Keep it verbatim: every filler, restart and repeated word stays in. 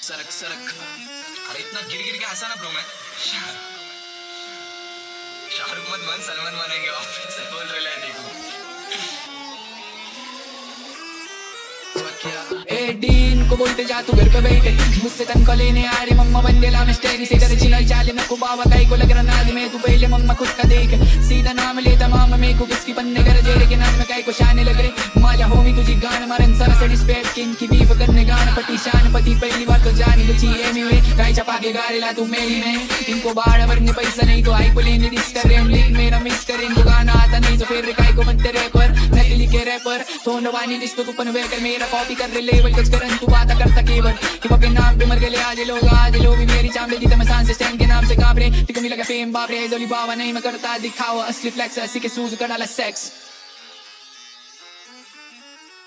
सरक सरक। अरे इतना गिर गिर के हंसा ना ब्रो मैं। शाहरुख मत बन, सलमान बनेंगे। ऑफिस से बोल रहे हैं देखो। एडीन को बोलते जा तू घर पे बैठे, मुझसे तनख्वाह लेने आ रही मम्मा बंदेला मिस्टेरी से इधर चिनल चाले न को बाबा काई को लग रहा नाद में। तू पहले मम्मा खुद का देख, सीधा नाम लेता मामा मेरे को किसकी बनने कर जेरे के नाम में काई को शाने लग रहे। माजा होमी तुझी गान मारन सारा सड़ी स्पेट किंग की बीफ करने गान पटी शान पति पहली बार तो जानी बची एनीवे काई चपा के गारेला तू मेरी में। इनको बाढ़ भरने पैसा नहीं तो आई को लेने रिश्त कर रहे लिख मेरा मिस कर। इनको गाना आता नहीं तो फिर काई को बनते रैपर नकली के रैपर तो नवानी रिश्तों तू पन वेटर मेरा कॉपी कर रहे लेवल कुछ करन तू बात करता केवल कि अपने नाम पे मर गए आज लोग। आज लोग भी मेरी चामड़े की तम सांस स्टैंड के नाम से कांप रहे। टिको मिला फेम बाप रे जोली बाबा नहीं मैं करता दिखाओ असली फ्लेक्स ऐसी के सूज कर डाला सेक्स।